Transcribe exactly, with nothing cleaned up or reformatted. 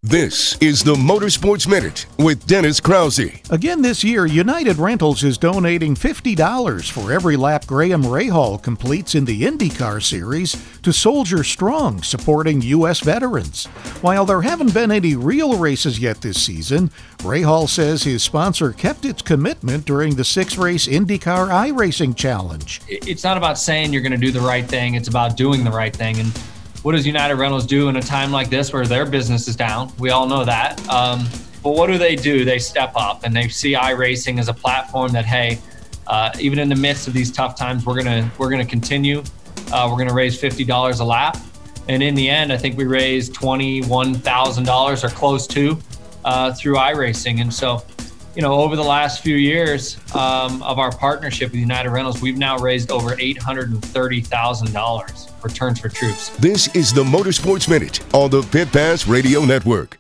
This is the Motorsports Minute with Dennis Krause. Again this year, United Rentals is donating fifty dollars for every lap Graham Rahal completes in the IndyCar Series to Soldier Strong, supporting U S veterans. While there haven't been any real races yet this season, Rahal says his sponsor kept its commitment during the six-race IndyCar iRacing Challenge. It's not about saying you're going to do the right thing. It's about doing the right thing. And what does United Rentals do in a time like this where their business is down? We all know that. Um, but what do they do? They step up and they see iRacing as a platform that, hey, uh, even in the midst of these tough times, we're gonna we're gonna continue. Uh, we're gonna raise fifty dollars a lap, and in the end, I think we raised twenty-one thousand dollars or close to uh, through iRacing. And so, you know, over the last few years um, of our partnership with United Rentals, we've now raised over eight hundred thirty thousand dollars for Turns for Troops. This is the Motorsports Minute on the Pit Pass Radio Network.